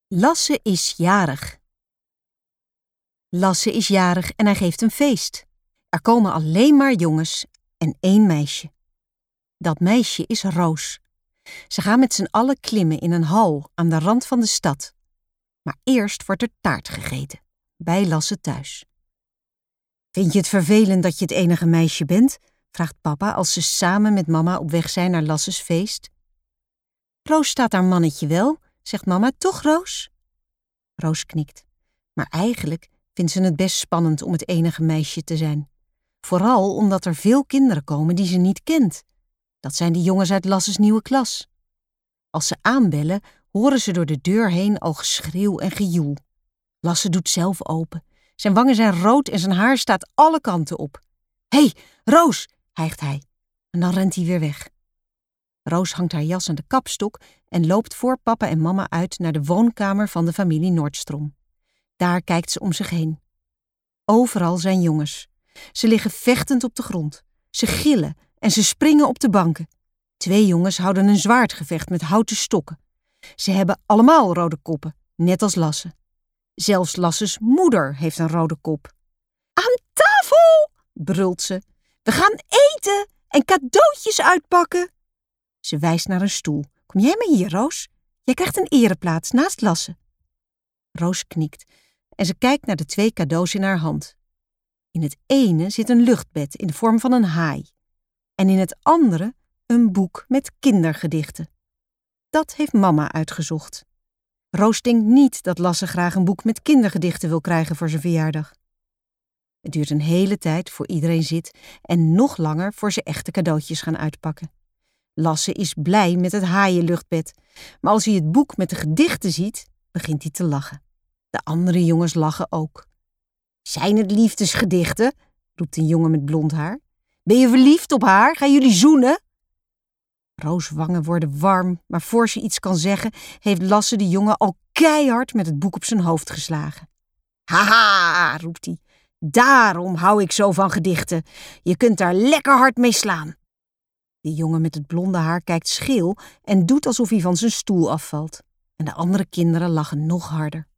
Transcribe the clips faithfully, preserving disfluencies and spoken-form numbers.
Lasse is jarig. Lasse is jarig en hij geeft een feest. Er komen alleen maar jongens en één meisje. Dat meisje is Roos. Ze gaan met z'n allen klimmen in een hal aan de rand van de stad. Maar eerst wordt er taart gegeten, bij Lasse thuis. Vind je het vervelend dat je het enige meisje bent? Vraagt papa als ze samen met mama op weg zijn naar Lasses feest. Roos staat haar mannetje wel, zegt mama, toch Roos? Roos knikt. Maar eigenlijk vindt ze het best spannend om het enige meisje te zijn. Vooral omdat er veel kinderen komen die ze niet kent. Dat zijn de jongens uit Lasses nieuwe klas. Als ze aanbellen, horen ze door de deur heen al geschreeuw en gejoel. Lasse doet zelf open. Zijn wangen zijn rood en zijn haar staat alle kanten op. Hé, hey, Roos, hijgt hij. En dan rent hij weer weg. Roos hangt haar jas aan de kapstok en loopt voor papa en mama uit naar de woonkamer van de familie Nordstrom. Daar kijkt ze om zich heen. Overal zijn jongens. Ze liggen vechtend op de grond. Ze gillen en ze springen op de banken. Twee jongens houden een zwaardgevecht met houten stokken. Ze hebben allemaal rode koppen, net als Lasse. Zelfs Lasses moeder heeft een rode kop. Aan tafel, brult ze. We gaan eten en cadeautjes uitpakken. Ze wijst naar een stoel. Kom jij maar hier, Roos? Jij krijgt een ereplaats naast Lasse. Roos knikt en ze kijkt naar de twee cadeaus in haar hand. In het ene zit een luchtbed in de vorm van een haai. En in het andere een boek met kindergedichten. Dat heeft mama uitgezocht. Roos denkt niet dat Lasse graag een boek met kindergedichten wil krijgen voor zijn verjaardag. Het duurt een hele tijd voor iedereen zit en nog langer voor ze echte cadeautjes gaan uitpakken. Lasse is blij met het haaienluchtbed, maar als hij het boek met de gedichten ziet, begint hij te lachen. De andere jongens lachen ook. Zijn het liefdesgedichten? Roept een jongen met blond haar. Ben je verliefd op haar? Gaan jullie zoenen? Roos' wangen worden warm, maar voor ze iets kan zeggen, heeft Lasse de jongen al keihard met het boek op zijn hoofd geslagen. Haha, roept hij. Daarom hou ik zo van gedichten. Je kunt daar lekker hard mee slaan. De jongen met het blonde haar kijkt scheel en doet alsof hij van zijn stoel afvalt. En de andere kinderen lachen nog harder.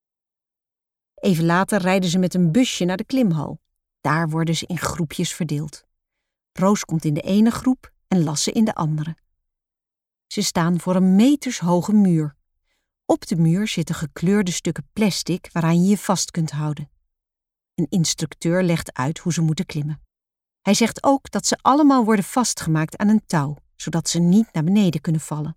Even later rijden ze met een busje naar de klimhal. Daar worden ze in groepjes verdeeld. Roos komt in de ene groep en Lasse in de andere. Ze staan voor een metershoge muur. Op de muur zitten gekleurde stukken plastic waaraan je je vast kunt houden. Een instructeur legt uit hoe ze moeten klimmen. Hij zegt ook dat ze allemaal worden vastgemaakt aan een touw, zodat ze niet naar beneden kunnen vallen.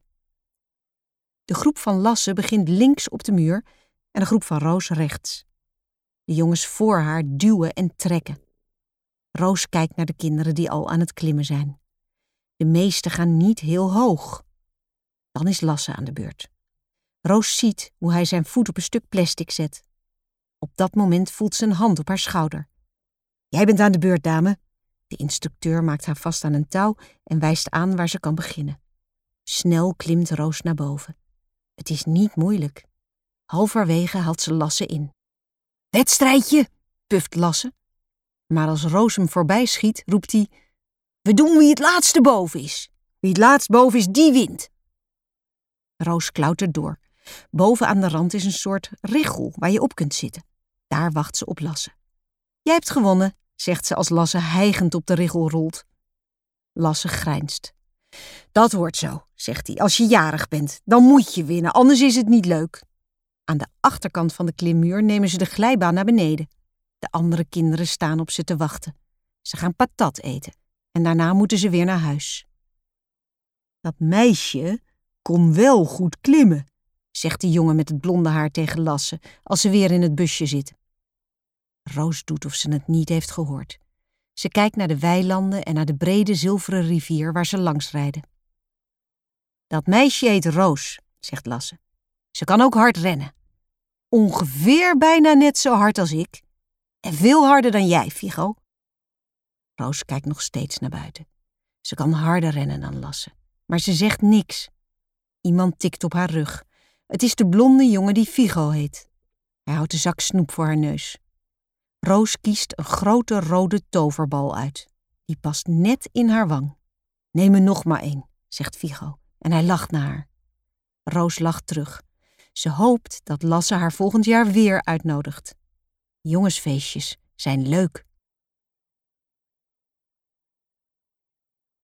De groep van Lasse begint links op de muur en de groep van Roos rechts. De jongens voor haar duwen en trekken. Roos kijkt naar de kinderen die al aan het klimmen zijn. De meesten gaan niet heel hoog. Dan is Lasse aan de beurt. Roos ziet hoe hij zijn voet op een stuk plastic zet. Op dat moment voelt ze een hand op haar schouder. Jij bent aan de beurt, dame. De instructeur maakt haar vast aan een touw en wijst aan waar ze kan beginnen. Snel klimt Roos naar boven. Het is niet moeilijk. Halverwege haalt ze Lasse in. Wedstrijdje, puft Lasse. Maar als Roos hem voorbij schiet, roept hij: we doen wie het laatste boven is. Wie het laatst boven is, die wint. Roos klautert door. Boven aan de rand is een soort richel waar je op kunt zitten. Daar wacht ze op Lasse. Jij hebt gewonnen, zegt ze als Lasse hijgend op de richel rolt. Lasse grijnst. Dat hoort zo, zegt hij. Als je jarig bent, dan moet je winnen, anders is het niet leuk. Aan de achterkant van de klimmuur nemen ze de glijbaan naar beneden. De andere kinderen staan op ze te wachten. Ze gaan patat eten en daarna moeten ze weer naar huis. Dat meisje kon wel goed klimmen, zegt de jongen met het blonde haar tegen Lasse als ze weer in het busje zitten. Roos doet of ze het niet heeft gehoord. Ze kijkt naar de weilanden en naar de brede zilveren rivier waar ze langs rijden. Dat meisje heet Roos, zegt Lasse. Ze kan ook hard rennen. Ongeveer bijna net zo hard als ik. En veel harder dan jij, Figo. Roos kijkt nog steeds naar buiten. Ze kan harder rennen dan Lasse, maar ze zegt niks. Iemand tikt op haar rug. Het is de blonde jongen die Figo heet. Hij houdt een zak snoep voor haar neus. Roos kiest een grote rode toverbal uit. Die past net in haar wang. Neem er nog maar één, zegt Figo. En hij lacht naar haar. Roos lacht terug. Ze hoopt dat Lasse haar volgend jaar weer uitnodigt. Jongensfeestjes zijn leuk.